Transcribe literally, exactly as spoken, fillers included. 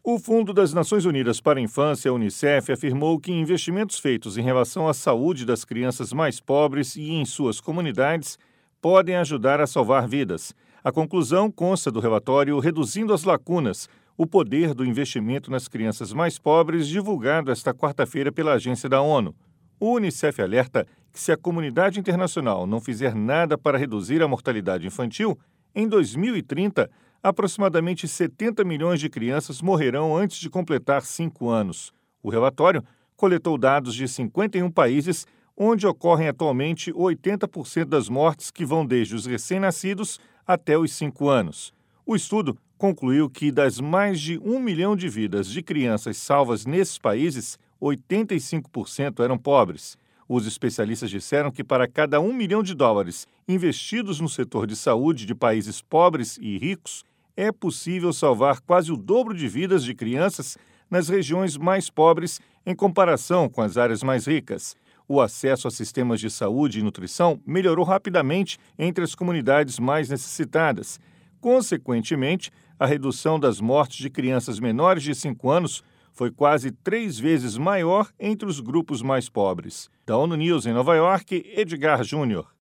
O Fundo das Nações Unidas para a Infância, a Unicef, afirmou que investimentos feitos em relação à saúde das crianças mais pobres e em suas comunidades podem ajudar a salvar vidas. A conclusão consta do relatório Reduzindo as Lacunas, o poder do investimento nas crianças mais pobres, divulgado esta quarta-feira pela agência da ONU. O Unicef alerta que se a comunidade internacional não fizer nada para reduzir a mortalidade infantil, em dois mil e trinta, aproximadamente setenta milhões de crianças morrerão antes de completar cinco anos. O relatório coletou dados de cinquenta e um países, onde ocorrem atualmente oitenta por cento das mortes, que vão desde os recém-nascidos até os cinco anos. O estudo concluiu que das mais de um milhão de vidas de crianças salvas nesses países, oitenta e cinco por cento eram pobres. Os especialistas disseram que para cada um milhão de dólares investidos no setor de saúde de países pobres e ricos, é possível salvar quase o dobro de vidas de crianças nas regiões mais pobres em comparação com as áreas mais ricas. O acesso a sistemas de saúde e nutrição melhorou rapidamente entre as comunidades mais necessitadas. Consequentemente, a redução das mortes de crianças menores de cinco anos foi quase três vezes maior entre os grupos mais pobres. Da ONU News em Nova York, Edgar Júnior.